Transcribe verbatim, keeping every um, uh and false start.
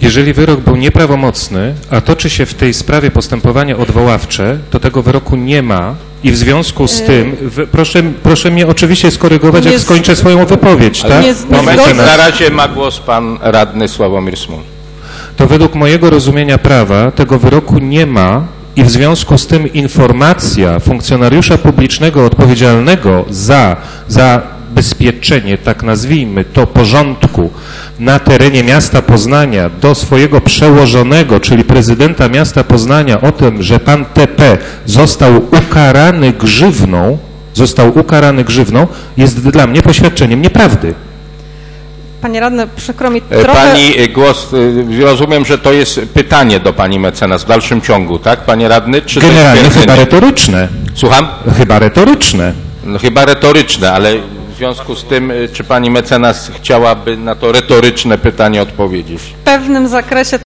Jeżeli wyrok był nieprawomocny, a toczy się w tej sprawie postępowanie odwoławcze, to tego wyroku nie ma i w związku z tym, w, proszę, proszę mnie oczywiście skorygować, jak skończę swoją wypowiedź, tak? Moment, na razie ma głos pan radny Sławomir Smul. To według mojego rozumienia prawa tego wyroku nie ma i w związku z tym informacja funkcjonariusza publicznego odpowiedzialnego za zabezpieczenie, tak nazwijmy to, porządku na terenie miasta Poznania do swojego przełożonego, czyli prezydenta miasta Poznania, o tym, że pan T P został ukarany grzywną, został ukarany grzywną, jest dla mnie poświadczeniem nieprawdy. Panie radny, przykro mi trochę... Pani głos, rozumiem, że to jest pytanie do pani mecenas w dalszym ciągu, tak, panie radny? Czy Generalnie to chyba retoryczne. Słucham? Chyba retoryczne. No chyba retoryczne, ale w związku z tym, czy pani mecenas chciałaby na to retoryczne pytanie odpowiedzieć? W pewnym zakresie